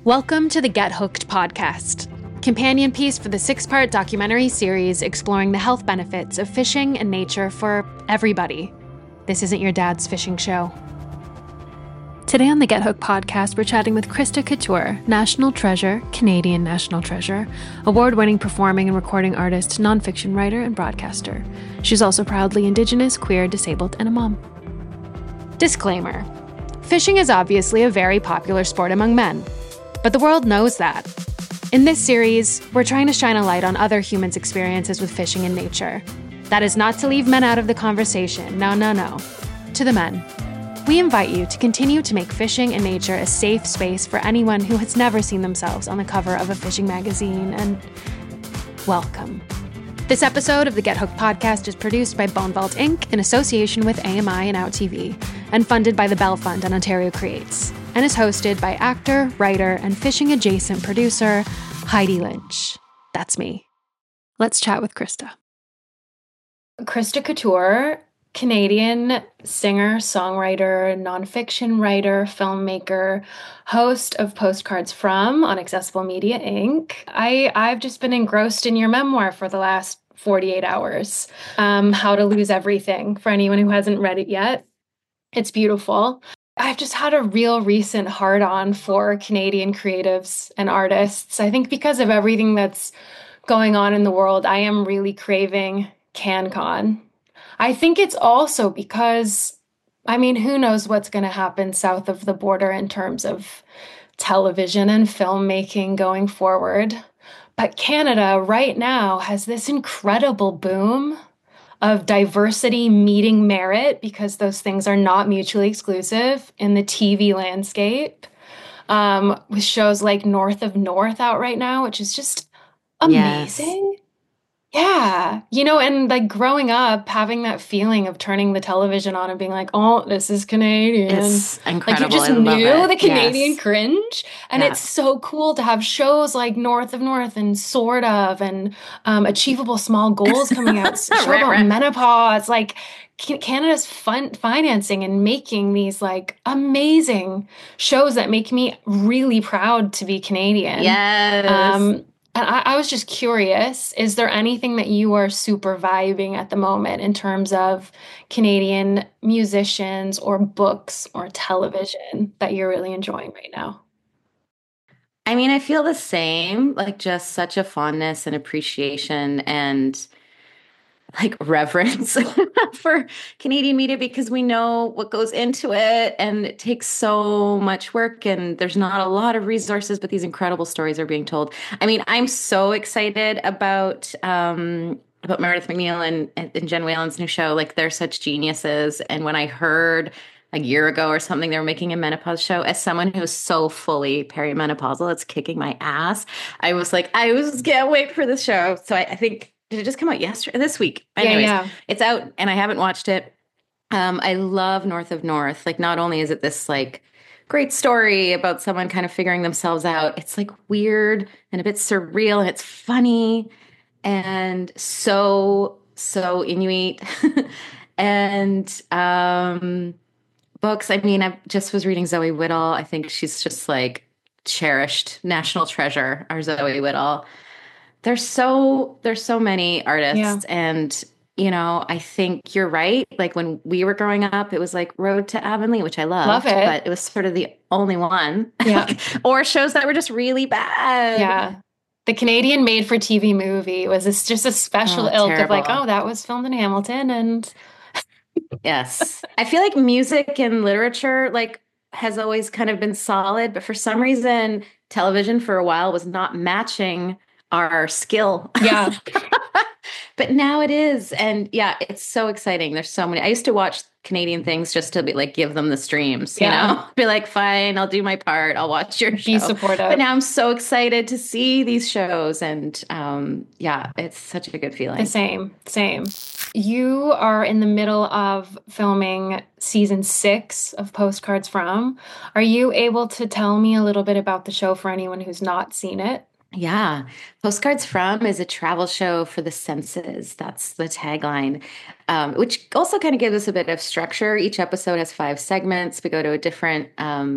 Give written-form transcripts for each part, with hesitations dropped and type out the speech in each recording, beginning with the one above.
Welcome to the Get Hooked podcast, companion piece for the 6-part documentary series exploring the health benefits of fishing and nature for everybody. This isn't your dad's fishing show. Today on the Get Hooked podcast, we're chatting with Krista Couture, national treasure, Canadian national treasure, award-winning performing and recording artist, nonfiction writer, and broadcaster. She's also proudly Indigenous, queer, disabled, and a mom. Disclaimer: fishing is obviously a very popular sport among men, but the world knows that. In this series, we're trying to shine a light on other humans' experiences with fishing and nature. That is not to leave men out of the conversation. No. To the men, we invite you to continue to make fishing and nature a safe space for anyone who has never seen themselves on the cover of a fishing magazine, and welcome. This episode of the Get Hooked podcast is produced by Bone Vault Inc. in association with AMI and Out TV, and funded by the Bell Fund and Ontario Creates, and is hosted by actor, writer, and fishing-adjacent producer Heidi Lynch. That's me. Let's chat with Krista. Krista Couture, Canadian singer, songwriter, nonfiction writer, filmmaker, host of Postcards From on Accessible Media Inc. I've just been engrossed in your memoir for the last 48 hours, How to Lose Everything, for anyone who hasn't read it yet. It's beautiful. I've just had a real recent hard-on for Canadian creatives and artists. I think because of everything that's going on in the world, I am really craving CanCon. I think it's also because, who knows what's going to happen south of the border in terms of television and filmmaking going forward. But Canada right now has this incredible boom of diversity meeting merit, because those things are not mutually exclusive in the TV landscape, with shows like North of North out right now, which is just amazing. Yes. Yeah. And like growing up, having that feeling of turning the television on and being like, oh, this is Canadian. It's incredible. Like you just knew the Canadian cringe. And it's so cool to have shows like North of North and Sort of and Achievable Small Goals coming out. Show about menopause. Like Canada's financing and making these like amazing shows that make me really proud to be Canadian. Yes. And I was just curious, is there anything that you are super vibing at the moment in terms of Canadian musicians or books or television that you're really enjoying right now? I feel the same, like just such a fondness and appreciation and like reverence for Canadian media, because we know what goes into it and it takes so much work and there's not a lot of resources, but these incredible stories are being told. I'm so excited about Meredith McNeil and Jen Whalen's new show. Like they're such geniuses. And when I heard a year ago or something, they were making a menopause show, as someone who is so fully perimenopausal, it's kicking my ass. I was can't wait for this show. So I think, did it just come out this week? Anyways, yeah. It's out and I haven't watched it. I love North of North. Like not only is it this like great story about someone kind of figuring themselves out, it's like weird and a bit surreal and it's funny and so Inuit. And books. I just was reading Zoe Whittall. I think she's just like cherished national treasure, our Zoe Whittall. There's so many artists and, I think you're right. Like when we were growing up, it was like Road to Avonlea, which I loved. Love it. But it was sort of the only one. Yeah. Or shows that were just really bad. Yeah. The Canadian made-for-TV movie was just a special ilk terrible. Of like, oh, that was filmed in Hamilton and... Yes. I feel like music and literature like has always kind of been solid, but for some reason, television for a while was not matching our skill. Yeah. But now it is. And yeah, it's so exciting. There's so many. I used to watch Canadian things just to be like, give them the streams, you know, be like, fine, I'll do my part. I'll watch your show. Be supportive. But now I'm so excited to see these shows. And it's such a good feeling. The same. You are in the middle of filming season 6 of Postcards From. Are you able to tell me a little bit about the show for anyone who's not seen it? Yeah. Postcards From is a travel show for the senses. That's the tagline, which also kind of gives us a bit of structure. Each episode has 5 segments. We go to a different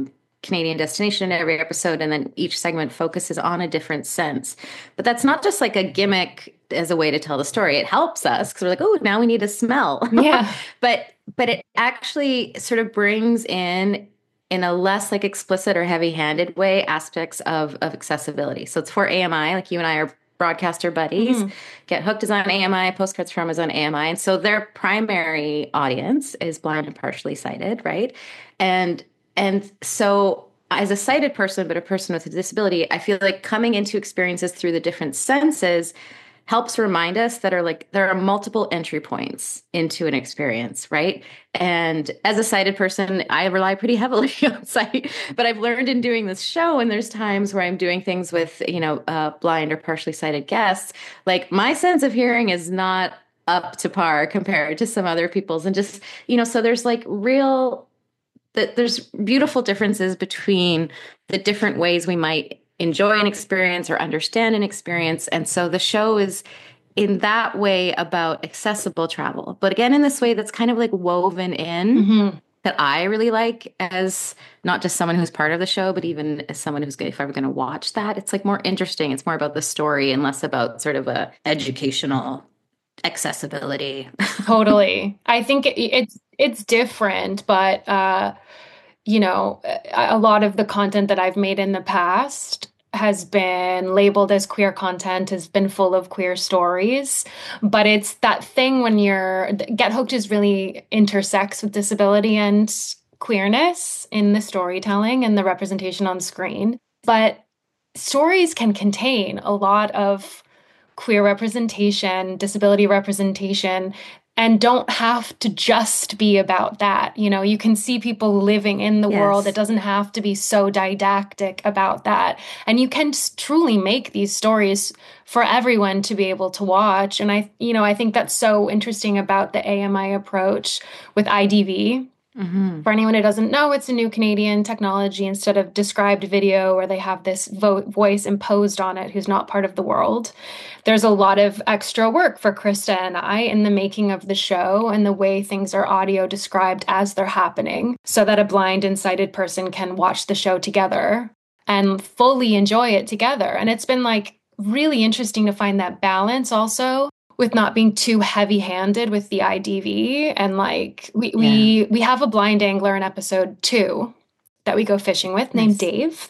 Canadian destination in every episode, and then each segment focuses on a different sense. But that's not just like a gimmick as a way to tell the story. It helps us because we're like, oh, now we need a smell. Yeah. but it actually sort of brings in a less like explicit or heavy-handed way aspects of accessibility. So it's for AMI, like you and I are broadcaster buddies. Get Hooked is on AMI, Postcards From is on AMI. And so their primary audience is blind and partially sighted, right? And so as a sighted person, but a person with a disability, I feel like coming into experiences through the different senses helps remind us that there are multiple entry points into an experience, right? And as a sighted person, I rely pretty heavily on sight, but I've learned in doing this show, and there's times where I'm doing things with, blind or partially sighted guests, like my sense of hearing is not up to par compared to some other people's. And just, so there's like there's beautiful differences between the different ways we might enjoy an experience or understand an experience. And so the show is in that way about accessible travel, but again, in this way that's kind of like woven in that I really like, as not just someone who's part of the show, but even as someone who's if I were going to watch that, it's like more interesting. It's more about the story and less about sort of a educational accessibility. Totally. I think it's different, but a lot of the content that I've made in the past has been labeled as queer content, has been full of queer stories. But it's that thing when Get Hooked is really intersects with disability and queerness in the storytelling and the representation on screen. But stories can contain a lot of queer representation, disability representation, and don't have to just be about that. You can see people living in the world. It doesn't have to be so didactic about that. And you can truly make these stories for everyone to be able to watch. And I think that's so interesting about the AMI approach with IDV. For anyone who doesn't know, it's a new Canadian technology. Instead of described video where they have this voice imposed on it who's not part of the world, there's a lot of extra work for Krista and I in the making of the show and the way things are audio described as they're happening, so that a blind and sighted person can watch the show together and fully enjoy it together. And it's been like really interesting to find that balance also, with not being too heavy-handed with the IDV. And like we have a blind angler in episode 2 that we go fishing with named Dave.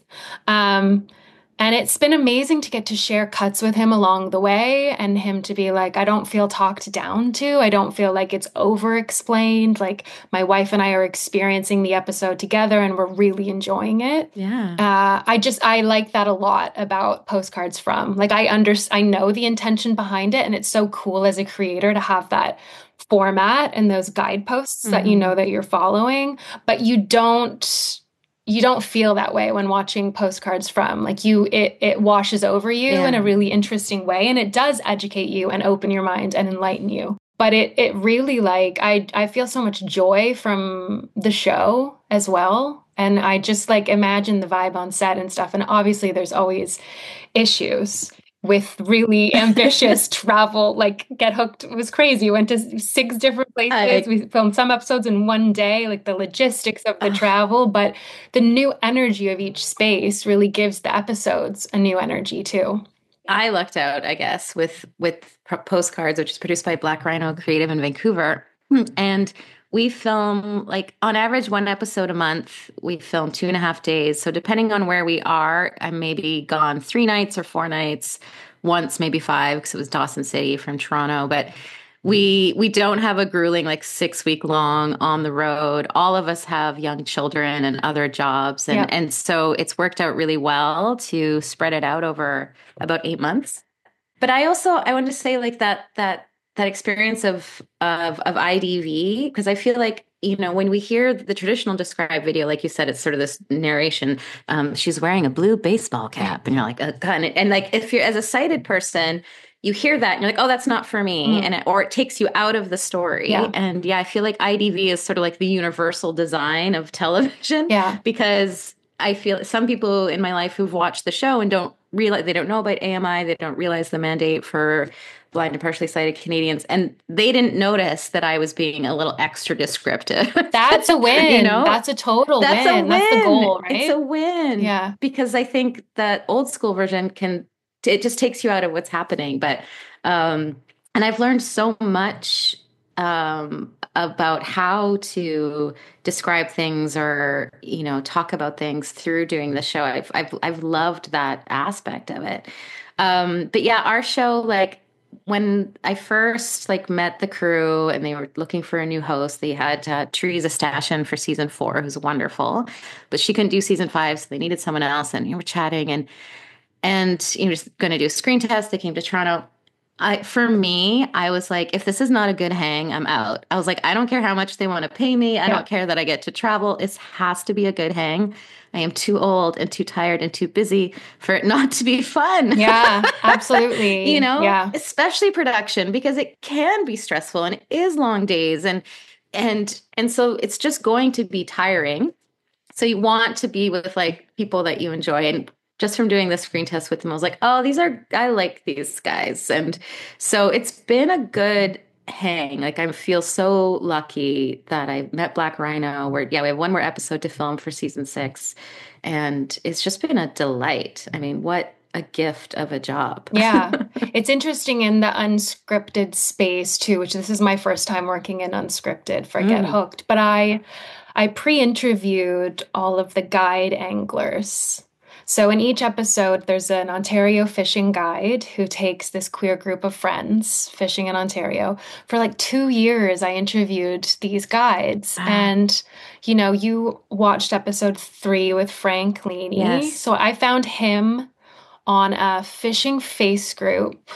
And it's been amazing to get to share cuts with him along the way, and him to be like, I don't feel talked down to. I don't feel like it's over-explained. Like my wife and I are experiencing the episode together and we're really enjoying it. Yeah. I like that a lot about Postcards From. Like I know the intention behind it, and it's so cool as a creator to have that format and those guideposts that that you're following, but you don't feel that way when watching Postcards From. Like it washes over you in a really interesting way, and it does educate you and open your mind and enlighten you. But it really, like, I feel so much joy from the show as well. And I just like imagine the vibe on set and stuff. And obviously there's always issues with really ambitious travel. Like Get Hooked was crazy. Went to 6 different places. We filmed some episodes in one day, like the logistics of the travel, but the new energy of each space really gives the episodes a new energy too. I lucked out, I guess, with Postcards, which is produced by Black Rhino Creative in Vancouver. And we film, like, on average, 1 episode a month. We film 2.5 days. So depending on where we are, I may be gone 3 nights or 4 nights, once maybe 5, because it was Dawson City from Toronto. But we don't have a grueling, like, 6-week long on the road. All of us have young children and other jobs. And so it's worked out really well to spread it out over about 8 months. But I wanted to say, like, that experience of IDV, because I feel like, when we hear the traditional described video, like you said, it's sort of this narration. She's wearing a blue baseball cap, and you're like, oh, God. And like, if you're as a sighted person, you hear that and you're like, oh, that's not for me. Or it takes you out of the story. Yeah. And I feel like IDV is sort of like the universal design of television. Yeah. Because I feel some people in my life who've watched the show and don't realize, they don't know about AMI. They don't realize the mandate for blind and partially sighted Canadians. And they didn't notice that I was being a little extra descriptive. That's a win. You know, that's a total that's win. a win. That's the goal, right? It's a win. Yeah. Because I think that old school version it just takes you out of what's happening. But, and I've learned so much, about how to describe things or, you know, talk about things through doing the show. I've loved that aspect of it. But yeah, our show, like, when I first like met the crew and they were looking for a new host, they had Teresa Stashen for season 4, who's wonderful, but she couldn't do season 5, so they needed someone else. And you were chatting and you know, just going to do a screen test. They came to Toronto. For me, I was like, if this is not a good hang, I'm out. I was like, I don't care how much they want to pay me. I don't care that I get to travel. It has to be a good hang. I am too old and too tired and too busy for it not to be fun. Yeah, absolutely. You know, yeah. especially production, because it can be stressful and it is long days. And so it's just going to be tiring. So you want to be with like people that you enjoy. And just from doing the screen test with them, I was like, oh, I like these guys. And so it's been a good hang. Like, I feel so lucky that I met Black Rhino. We have one more episode to film for season 6. And it's just been a delight. I mean, what a gift of a job. Yeah. It's interesting in the unscripted space too, which this is my first time working in unscripted for Get Hooked. But I pre-interviewed all of the guide anglers. So in each episode, there's an Ontario fishing guide who takes this queer group of friends fishing in Ontario. For like 2 years, I interviewed these guides. And, you know, you watched episode 3 with Frank Leaney. Yes. So I found him on a fishing face group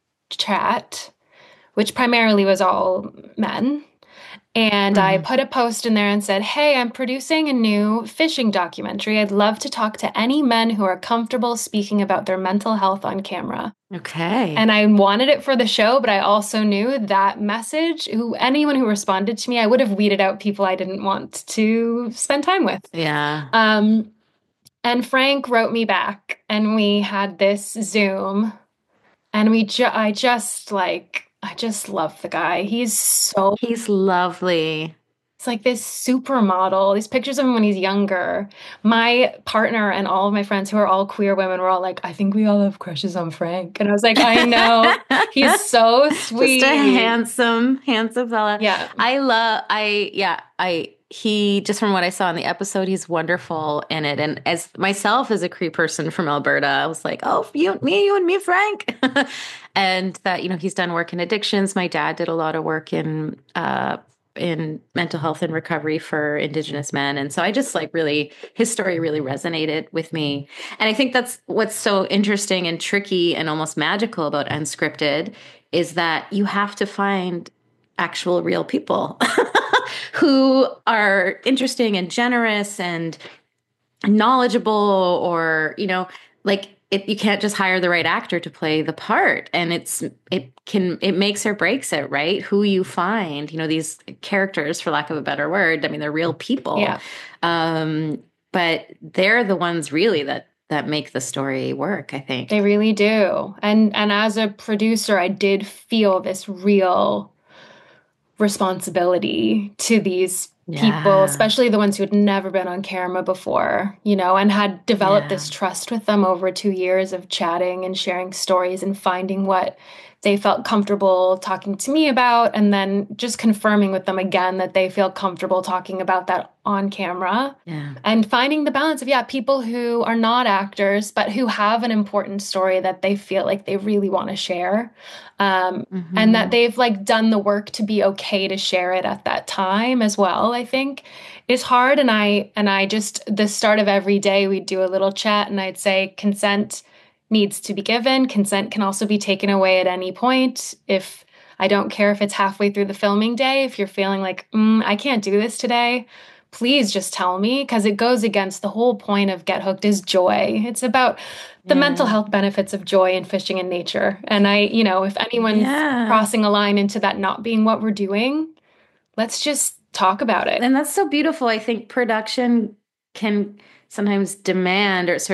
chat, which primarily was all men. And I put a post in there and said, hey, I'm producing a new fishing documentary. I'd love to talk to any men who are comfortable speaking about their mental health on camera. Okay. And I wanted it for the show, but I also knew that message, anyone who responded to me, I would have weeded out people I didn't want to spend time with. Yeah. And Frank wrote me back and we had this Zoom and I just love the guy. He's lovely. It's like this supermodel. These pictures of him when he's younger. My partner and all of my friends who are all queer women were all like, I think we all have crushes on Frank. And I was like, I know. He's so sweet. Just a handsome fella. Yeah. He, just from what I saw in the episode, he's wonderful in it. And as myself, as a queer person from Alberta, I was like, oh, you and me, Frank. And that, you know, he's done work in addictions. My dad did a lot of work in mental health and recovery for Indigenous men. And so I just his story really resonated with me. And I think that's what's so interesting and tricky and almost magical about unscripted is that you have to find actual real people who are interesting and generous and knowledgeable, or, you know, like you can't just hire the right actor to play the part. And it makes or breaks it, right? Who you find, you know, these characters, for lack of a better word, I mean, they're real people. Yeah. But they're the ones really that make the story work, I think. They really do. And as a producer, I did feel this real responsibility to these people, especially the ones who had never been on camera before, you know, and had developed this trust with them over 2 years of chatting and sharing stories and finding what they felt comfortable talking to me about, and then just confirming with them again that they feel comfortable talking about that on camera. Yeah. And finding the balance of, people who are not actors, but who have an important story that they feel like they really want to share. And that they've done the work to be okay to share it at that time as well, I think is hard. And I just, the start of every day, we'd do a little chat and I'd say consent needs to be given. Consent can also be taken away at any point. If I don't care if it's halfway through the filming day, if you're feeling like, I can't do this today, please just tell me, because it goes against the whole point of Get Hooked is joy. It's about the mental health benefits of joy in fishing and nature. And if anyone's crossing a line into that not being what we're doing, let's just talk about it. And that's so beautiful. I think production can sometimes demand or sort of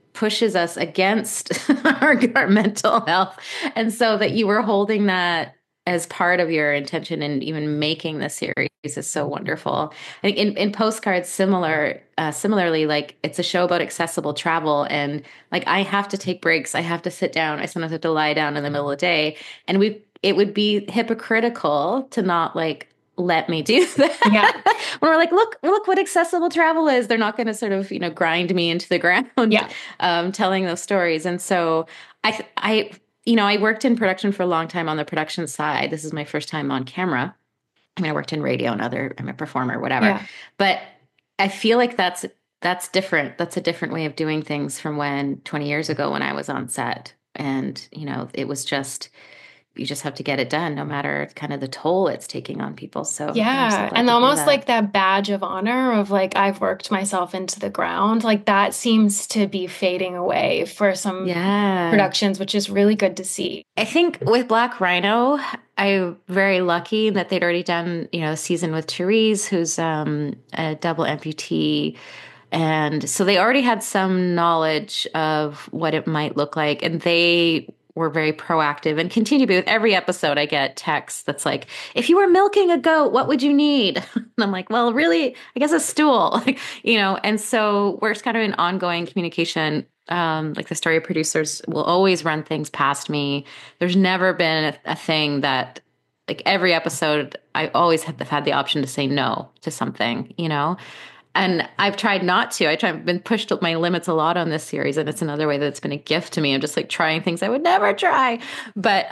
pushes us against our mental health. And so that you were holding that as part of your intention and even making the series is so wonderful. I think in Postcards, similarly, like it's a show about accessible travel, and like I have to take breaks, I have to sit down, I sometimes have to lie down in the middle of the day, and it would be hypocritical to not like let me do that. Yeah. When we're like, look what accessible travel is. They're not going to sort of, grind me into the ground, Yeah. telling those stories. And so I worked in production for a long time on the production side. This is my first time on camera. I mean, I worked in radio and I'm a performer, whatever. Yeah. But I feel like that's different. That's a different way of doing things from 20 years ago when I was on set. And, it was just, you just have to get it done no matter kind of the toll it's taking on people. So yeah. And almost like that badge of honor of like, I've worked myself into the ground. Like that seems to be fading away for some productions, which is really good to see. I think with Black Rhino, I'm very lucky that they'd already done, a season with Therese, who's a double amputee. And so they already had some knowledge of what it might look like. And they were very proactive and continue to be. With every episode, I get texts that's like, if you were milking a goat, what would you need? And I'm like, well, really, I guess a stool, and so we're just kind of in ongoing communication. Like the story producers will always run things past me. There's never been a thing that, like every episode, I always have had the option to say no to something, And I've tried not to. I've been pushed to my limits a lot on this series, and it's another way that's been a gift to me. I'm just like trying things I would never try. But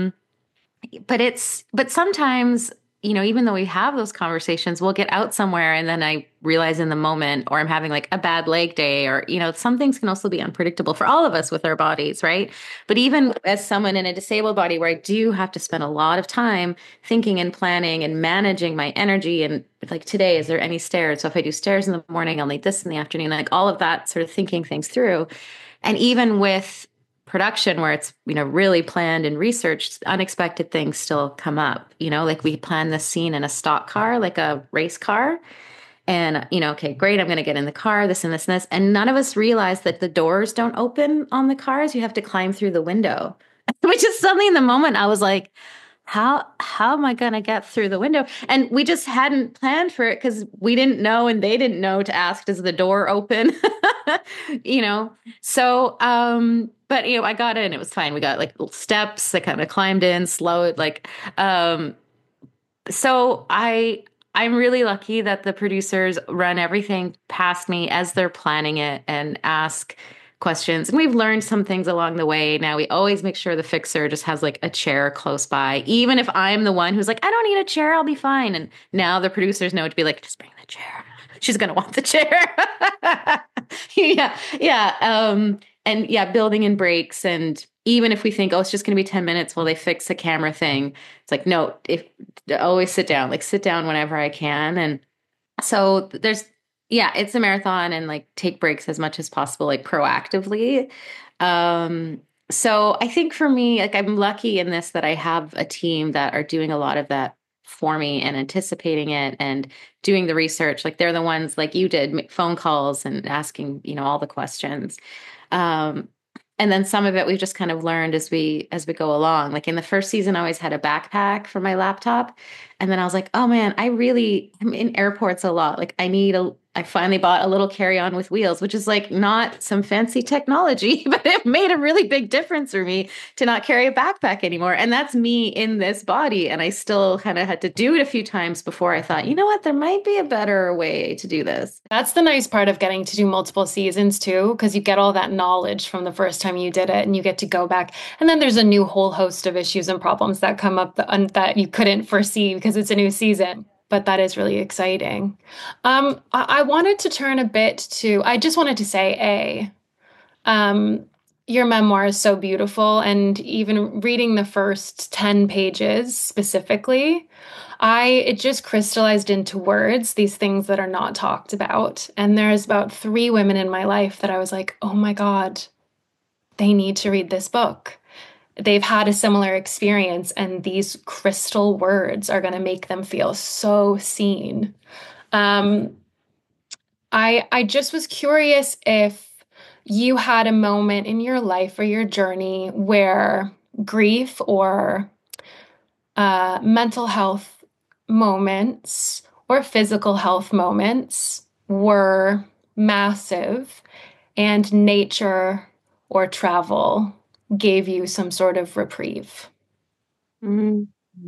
sometimes, even though we have those conversations, we'll get out somewhere and then I realize in the moment, or I'm having like a bad leg day, or, some things can also be unpredictable for all of us with our bodies, right? But even as someone in a disabled body where I do have to spend a lot of time thinking and planning and managing my energy, and like today, is there any stairs? So if I do stairs in the morning, I'll need this in the afternoon, like all of that sort of thinking things through. And even with production where it's, really planned and researched, unexpected things still come up, like we planned this scene in a stock car, like a race car. And, okay, great. I'm going to get in the car, this and this and this. And none of us realized that the doors don't open on the cars. You have to climb through the window, which is something in the moment I was like, how am I going to get through the window? And we just hadn't planned for it because we didn't know and they didn't know to ask, does the door open? So, but I got in, it was fine. We got like little steps. I kind of climbed in, slowed, so I'm really lucky that the producers run everything past me as they're planning it and ask questions. And we've learned some things along the way. Now we always make sure the fixer just has like a chair close by, even if I'm the one who's like, I don't need a chair, I'll be fine. And now the producers know to be like, just bring the chair. She's going to want the chair. Yeah. And yeah, building in breaks. And even if we think, oh, it's just going to be 10 minutes while they fix a camera thing, it's like, no, always sit down whenever I can. And so it's a marathon, and like take breaks as much as possible, like proactively. So I think for me, like I'm lucky in this that I have a team that are doing a lot of that for me and anticipating it and doing the research. Like they're the ones, like you did, make phone calls and asking, all the questions. And then some of it we've just kind of learned as we go along. Like in the first season, I always had a backpack for my laptop. And then I was like, oh man, I'm in airports a lot. Like I finally bought a little carry-on with wheels, which is like not some fancy technology, but it made a really big difference for me to not carry a backpack anymore. And that's me in this body. And I still kind of had to do it a few times before I thought, you know what, there might be a better way to do this. That's the nice part of getting to do multiple seasons too, because you get all that knowledge from the first time you did it and you get to go back. And then there's a new whole host of issues and problems that come up that you couldn't foresee because it's a new season. But that is really exciting. I wanted to turn a bit to, I just wanted to say, your memoir is so beautiful. And even reading the first 10 pages specifically, it just crystallized into words, these things that are not talked about. And there's about 3 women in my life that I was like, oh my God, they need to read this book. They've had a similar experience, and these crystal words are going to make them feel so seen. I just was curious if you had a moment in your life or your journey where grief or mental health moments or physical health moments were massive, and nature or travel gave you some sort of reprieve. Mm.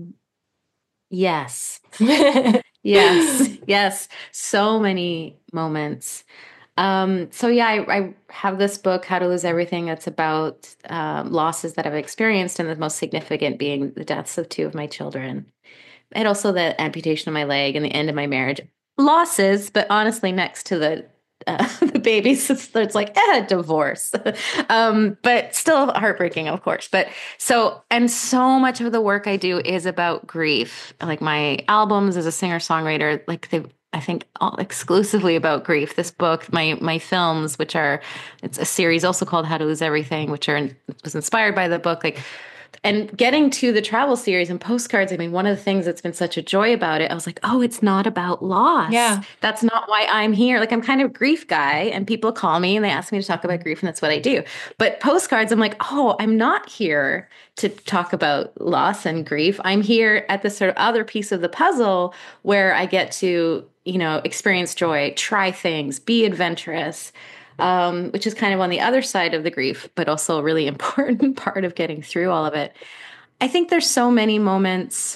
Yes. Yes. Yes. So many moments. So yeah, I have this book, How to Lose Everything. That's about losses that I've experienced, and the most significant being the deaths of two of my children, and also the amputation of my leg and the end of my marriage. Losses, but honestly, next to the the babies, it's like divorce, but still heartbreaking, of course. But and so much of the work I do is about grief. Like my albums as a singer songwriter, like I think all exclusively about grief. This book, my films, it's a series also called How to Lose Everything, was inspired by the book. Like, and getting to the travel series and postcards, I mean, one of the things that's been such a joy about it, I was like, oh, it's not about loss. Yeah. That's not why I'm here. Like, I'm kind of a grief guy, and people call me and they ask me to talk about grief, and that's what I do. But postcards, I'm like, oh, I'm not here to talk about loss and grief. I'm here at this sort of other piece of the puzzle where I get to, experience joy, try things, be adventurous. Which is kind of on the other side of the grief, but also a really important part of getting through all of it. I think there's so many moments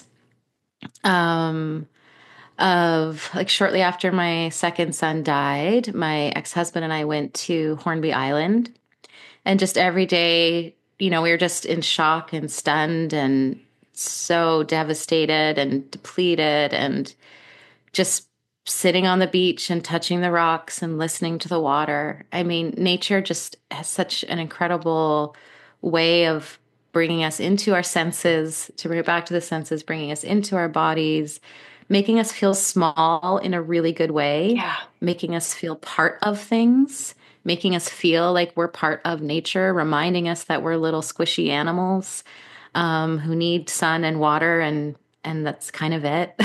of like shortly after my second son died, my ex-husband and I went to Hornby Island, and just every day, we were just in shock and stunned and so devastated and depleted, and just sitting on the beach and touching the rocks and listening to the water. I mean, nature just has such an incredible way of bringing us into our senses, to bring it back to the senses, bringing us into our bodies, making us feel small in a really good way, Yeah. making us feel part of things, making us feel like we're part of nature, reminding us that we're little squishy animals who need sun and water, and that's kind of it.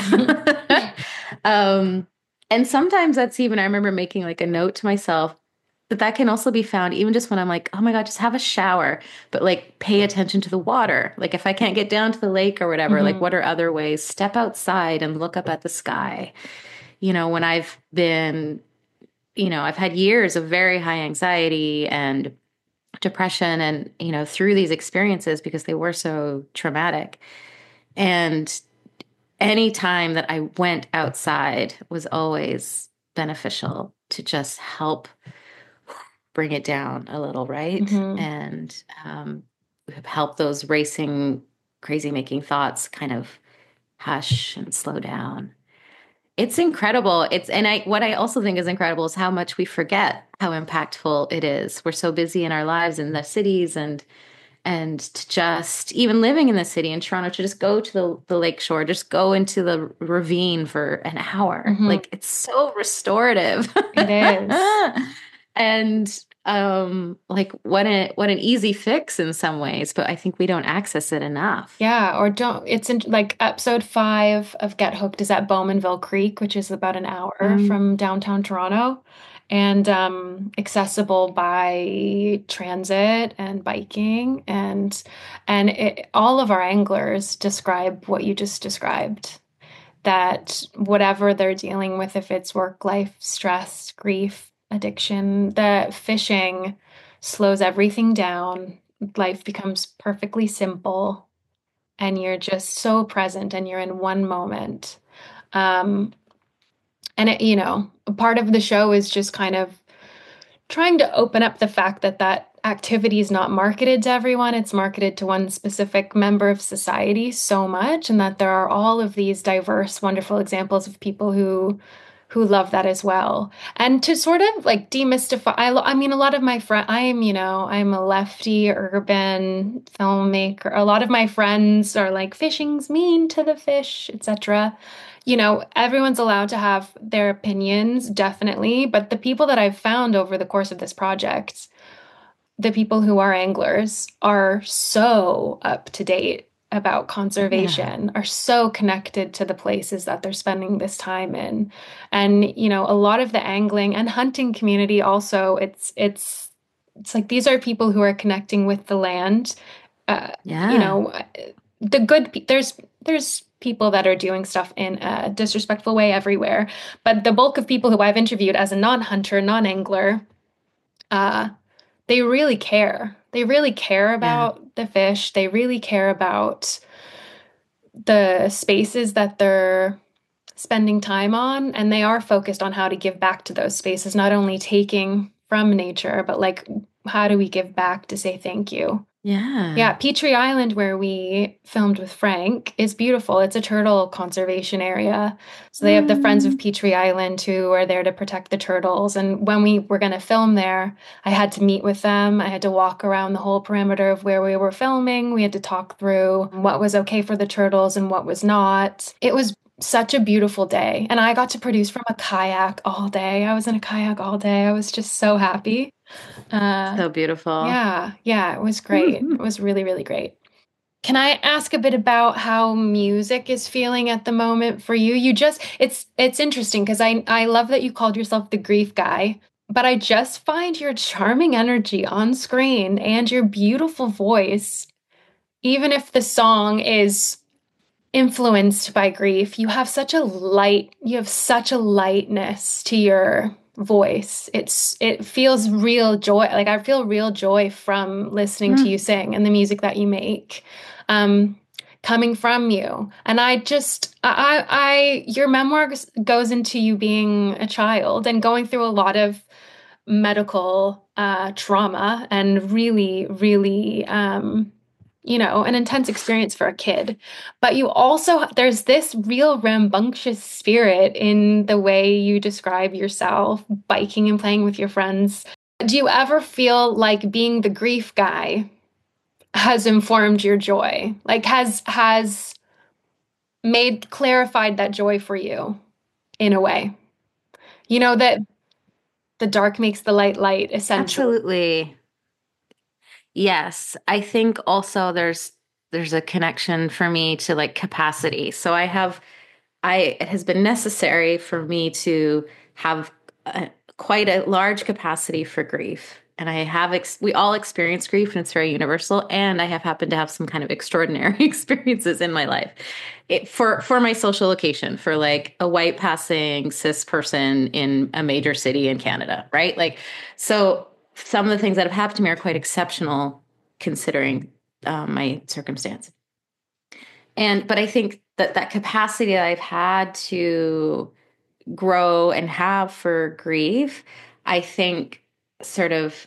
And sometimes that's even, I remember making like a note to myself that can also be found even just when I'm like, oh my God, just have a shower, but like pay attention to the water. Like if I can't get down to the lake or whatever, like what are other ways? Step outside and look up at the sky. When I've been, I've had years of very high anxiety and depression and, through these experiences because they were so traumatic. And any time that I went outside was always beneficial to just help bring it down a little, right? And help those racing, crazy making thoughts kind of hush and slow down. It's incredible. What I also think is incredible is how much we forget how impactful it is. We're so busy in our lives in the cities, and to just even living in the city in Toronto, to just go to the lake shore, just go into the ravine for an hour. Like it's so restorative. It is. And like what an easy fix in some ways, but I think we don't access it enough. Yeah, or don't. It's in like episode 5 of Get Hooked is at Bowmanville Creek, which is about an hour from downtown Toronto, and accessible by transit and biking, and all of our anglers describe what you just described. That whatever they're dealing with, if it's work life stress, grief, addiction, the fishing slows everything down. Life becomes perfectly simple, and you're just so present and you're in one moment. And a part of the show is just kind of trying to open up the fact that activity is not marketed to everyone. It's marketed to one specific member of society so much, and that there are all of these diverse, wonderful examples of people who love that as well. And to sort of like demystify, I mean, a lot of my friends, I'm a lefty urban filmmaker. A lot of my friends are like, fishing's mean to the fish, etc. Everyone's allowed to have their opinions, definitely. But the people that I've found over the course of this project, the people who are anglers, are so up to date about conservation, are so connected to the places that they're spending this time in. And, a lot of the angling and hunting community also, it's it's like these are people who are connecting with the land. You Yeah. know, the good there's people that are doing stuff in a disrespectful way everywhere, but the bulk of people who I've interviewed as a non-hunter, non-angler, uh, they really care. They really care Yeah. about the fish. They really care about the spaces that they're spending time on, and they are focused on how to give back to those spaces, not only taking from nature, but like how do we give back to say thank you? Yeah. Yeah, Petrie Island, where we filmed with Frank, is beautiful. It's a turtle conservation area. So they have the Friends of Mm. Petrie Island who are there to protect the turtles. And when we were going to film there, I had to meet with them. I had to walk around the whole perimeter of where we were filming. We had to talk through what was okay for the turtles and what was not. It was such a beautiful day. And I got to produce from a kayak all day. I was in a kayak all day. I was just so happy. Uh, So beautiful. yeah, yeah, it was great. It was really, really great. Can I ask a bit about how music is feeling at the moment for you? It's interesting because I love that you called yourself the grief guy, but I just find your charming energy on screen and your beautiful voice, even if the song is influenced by grief, you have such a lightness to your voice. It feels real joy. Like I feel real joy from listening to you Mm. sing and the music that you make. Um, Coming from you. And your memoir goes into you being a child and going through a lot of medical trauma and really, really an intense experience for a kid. But there's this real rambunctious spirit in the way you describe yourself, biking and playing with your friends. Do you ever feel like being the grief guy has informed your joy? Like has clarified that joy for you in a way? You know that the dark makes the light light, essentially. Absolutely. Yes. I think also there's a connection for me to like capacity. So it has been necessary for me to have quite a large capacity for grief. And we all experience grief and it's very universal. And I have happened to have some kind of extraordinary experiences in my life for my social location, for like a white passing cis person in a major city in Canada, right? Like, so some of the things that have happened to me are quite exceptional considering my circumstance. But I think that capacity that I've had to grow and have for grief, I think sort of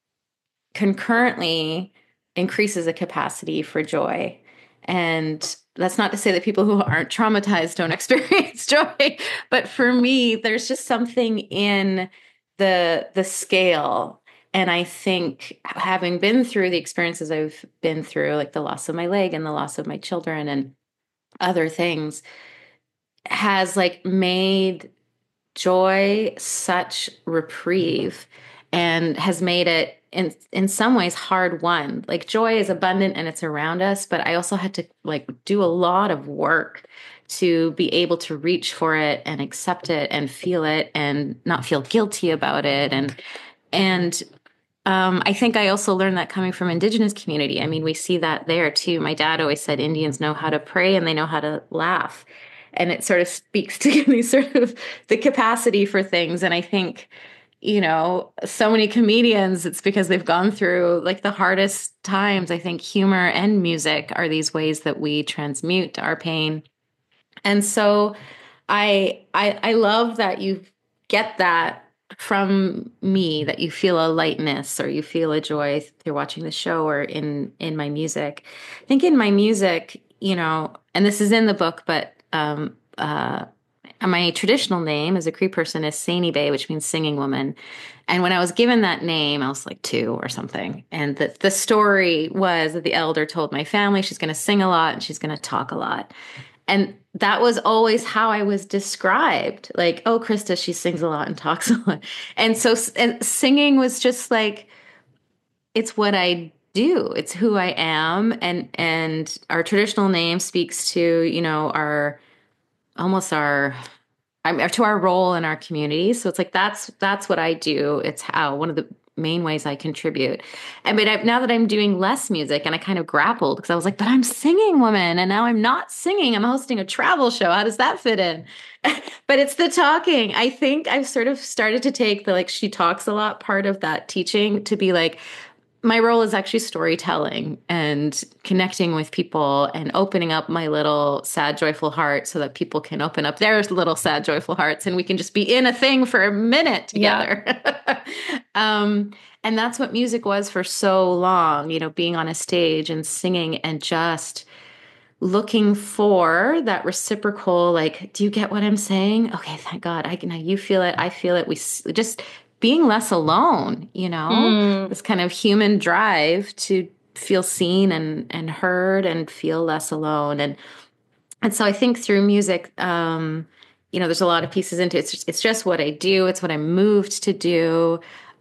concurrently increases a capacity for joy. And that's not to say that people who aren't traumatized don't experience joy, but for me, there's just something in the scale. And I think having been through the experiences I've been through, like the loss of my leg and the loss of my children and other things, has like made joy such reprieve and has made it in some ways hard won. Like joy is abundant and it's around us, but I also had to like do a lot of work to be able to reach for it and accept it and feel it and not feel guilty about it. And I think I also learned that coming from Indigenous community. I mean, we see that there too. My dad always said Indians know how to pray and they know how to laugh. And it sort of speaks to me sort of the capacity for things. And I think, so many comedians, it's because they've gone through like the hardest times. I think humor and music are these ways that we transmute our pain. And so I love that you get that from me, that you feel a lightness or you feel a joy through watching the show or in my music. I think in my music, and this is in the book, but my traditional name as a Cree person is Saini Bay, which means singing woman. And when I was given that name, I was like 2 or something. And the story was that the elder told my family she's going to sing a lot and she's going to talk a lot. And that was always how I was described. Like, oh, Krista, she sings a lot and talks a lot. And singing was just like, it's what I do. It's who I am. And our traditional name speaks to, our almost our to our role in our community. So it's like that's what I do. It's how one of the main ways I contribute. And now that I'm doing less music, and I kind of grappled because I was like, but I'm singing, woman, and now I'm not singing. I'm hosting a travel show. How does that fit in? But it's the talking. I think I've sort of started to take the like she talks a lot part of that teaching to be like, my role is actually storytelling and connecting with people and opening up my little sad, joyful heart so that people can open up their little sad, joyful hearts and we can just be in a thing for a minute together. Yeah. And that's what music was for so long, being on a stage and singing and just looking for that reciprocal, like, do you get what I'm saying? Okay, thank God. You feel it. I feel it. We just being less alone, this kind of human drive to feel seen and heard and feel less alone. And so I think through music, there's a lot of pieces into it. It's just what I do. It's what I'm moved to do.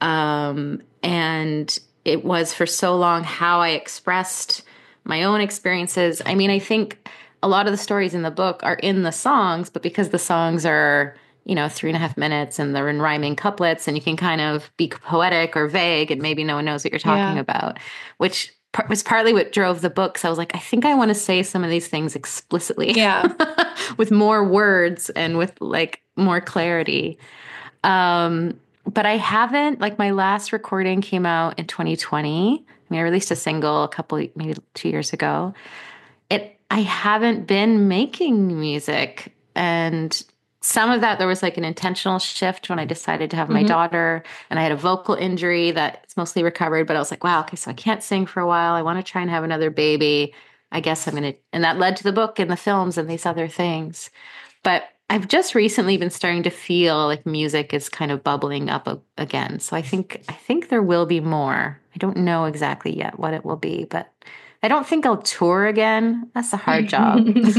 And it was for so long how I expressed my own experiences. I mean, I think a lot of the stories in the book are in the songs, but because the songs are 3.5 minutes and they're in rhyming couplets and you can kind of be poetic or vague and maybe no one knows what you're talking about, which was partly what drove the book. So I was like, I think I want to say some of these things explicitly with more words and with like more clarity. But I haven't, like my last recording came out in 2020. I released a single maybe 2 years ago. I haven't been making music, and some of that, there was like an intentional shift when I decided to have my daughter, and I had a vocal injury that's mostly recovered, but I was like, wow, okay, so I can't sing for a while. I want to try and have another baby. I guess I'm going to, and that led to the book and the films and these other things. But I've just recently been starting to feel like music is kind of bubbling up again. So I think there will be more. I don't know exactly yet what it will be, but I don't think I'll tour again. That's a hard job.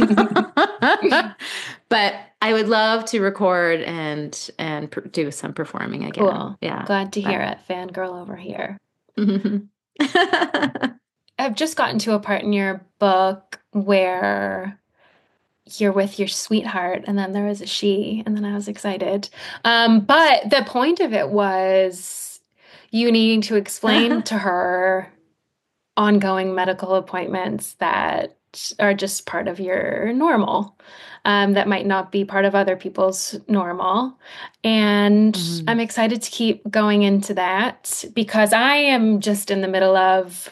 But I would love to record and do some performing again. Cool. Yeah. Glad to hear it. Fangirl over here. I've just gotten to a part in your book where you're with your sweetheart, and then there was a she, and then I was excited. But the point of it was you needing to explain to her ongoing medical appointments that are just part of your normal, that might not be part of other people's normal. And I'm excited to keep going into that because I am just in the middle of,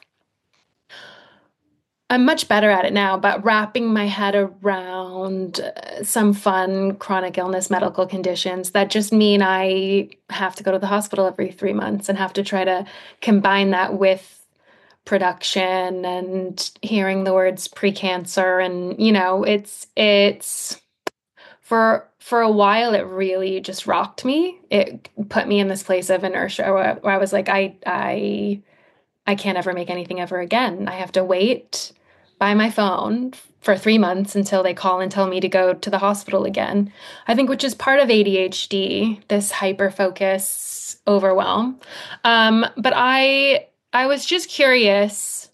I'm much better at it now, but wrapping my head around some fun chronic illness medical conditions that just mean I have to go to the hospital every 3 months and have to try to combine that with production and hearing the words pre-cancer. And, it's for a while, it really just rocked me. It put me in this place of inertia where I was like, I can't ever make anything ever again. I have to wait by my phone for 3 months until they call and tell me to go to the hospital again. I think, which is part of ADHD, this hyper focus overwhelm. But I was just curious,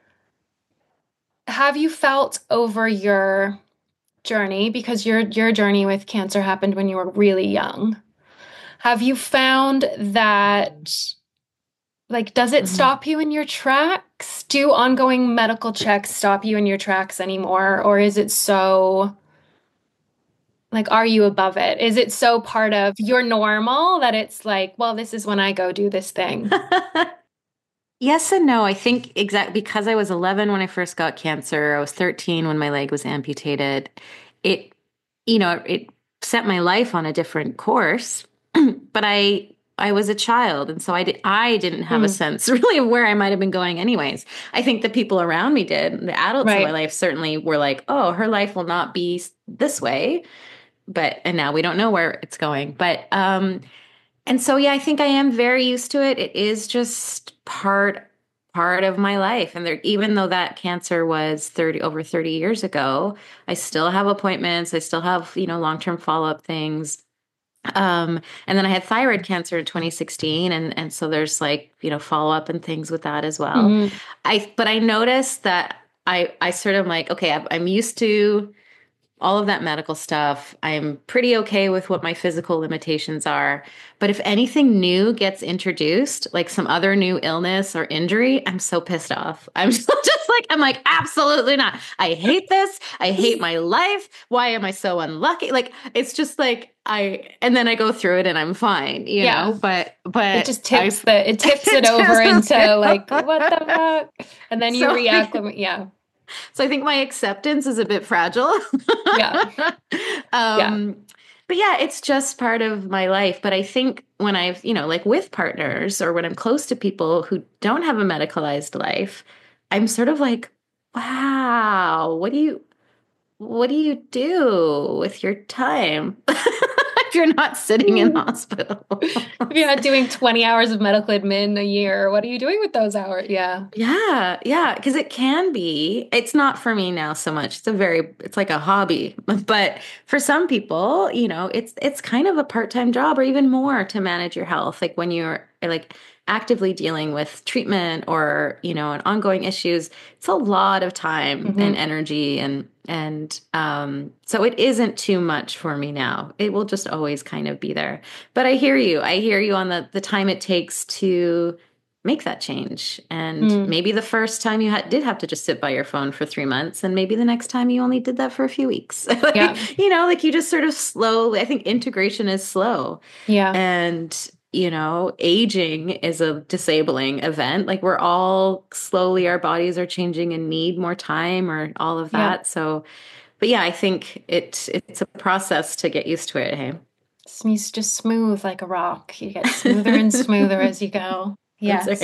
have you felt over your journey, because your journey with cancer happened when you were really young, have you found that, like, does it stop you in your tracks? Do ongoing medical checks stop you in your tracks anymore? Or is it so, like, are you above it? Is it so part of your normal that it's like, well, this is when I go do this thing? Yes and no. I think exactly because I was 11 when I first got cancer. I was 13 when my leg was amputated. It set my life on a different course, but I was a child. And so I didn't have a sense really of where I might have been going anyways. I think the people around me did. The adults in my life certainly were like, oh, her life will not be this way. And now we don't know where it's going. But, and so, yeah, I think I am very used to it. It is just part of my life. And even though that cancer was over 30 years ago, I still have appointments. I still have, long-term follow-up things. And then I had thyroid cancer in 2016. And so there's follow-up and things with that as well. But I noticed that I sort of like, okay, I'm used to all of that medical stuff. I'm pretty okay with what my physical limitations are. But if anything new gets introduced, like some other new illness or injury, I'm so pissed off. I'm just like, absolutely not. I hate this. I hate my life. Why am I so unlucky? Like, it's just like, and then I go through it and I'm fine, you know, but it just tips it over into like, what the fuck? And then you react. Yeah. So I think my acceptance is a bit fragile. Yeah. But yeah, it's just part of my life. But I think when I've, like with partners or when I'm close to people who don't have a medicalized life, I'm sort of like, wow, what do you do with your time? If you're not sitting in hospital. If you're not doing 20 hours of medical admin a year, what are you doing with those hours? Yeah. Yeah. Because it's not for me now so much. It's like a hobby. But for some people, it's kind of a part-time job or even more to manage your health. Like when you're like actively dealing with treatment or, and ongoing issues, it's a lot of time and energy. And so it isn't too much for me now. It will just always kind of be there. But I hear you on the time it takes to make that change. And maybe the first time you did have to just sit by your phone for 3 months. And maybe the next time you only did that for a few weeks. Like you just sort of slowly, I think integration is slow. Yeah. And aging is a disabling event. Like we're all slowly, our bodies are changing and need more time or all of that. Yeah. So, but yeah, I think it's a process to get used to it. Hey, it's just smooth like a rock. You get smoother and smoother as you go. Yes. That's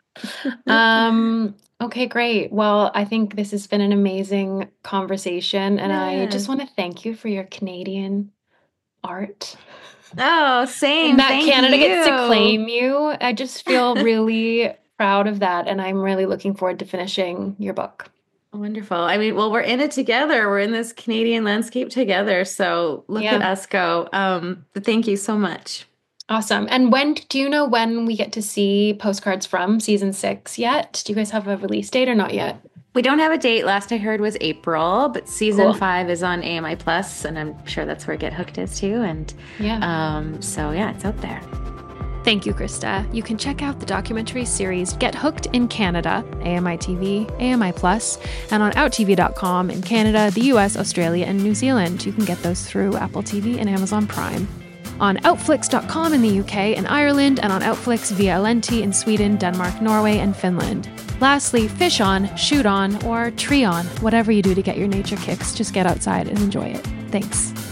right. Okay, great. Well, I think this has been an amazing conversation. And I just want to thank you for your Canadian art. Oh, same. And that Canada gets to claim you. I just feel really proud of that. And I'm really looking forward to finishing your book. Wonderful. I mean, well, we're in it together. We're in this Canadian landscape together. So look at us go. But thank you so much. Awesome. And do you know when we get to see Postcards from season 6 yet? Do you guys have a release date or not yet? We don't have a date. Last I heard was April, but season 5 is on AMI Plus, and I'm sure that's where Get Hooked is too. And so it's out there. Thank you, Krista. You can check out the documentary series Get Hooked in Canada, AMI TV, AMI Plus, and on OutTV.com in Canada, the US, Australia, and New Zealand. You can get those through Apple TV and Amazon Prime. On Outflix.com in the UK and Ireland, and on Outflix via Lenti in Sweden, Denmark, Norway, and Finland. Lastly, fish on, shoot on, or tree on. Whatever you do to get your nature kicks, just get outside and enjoy it. Thanks.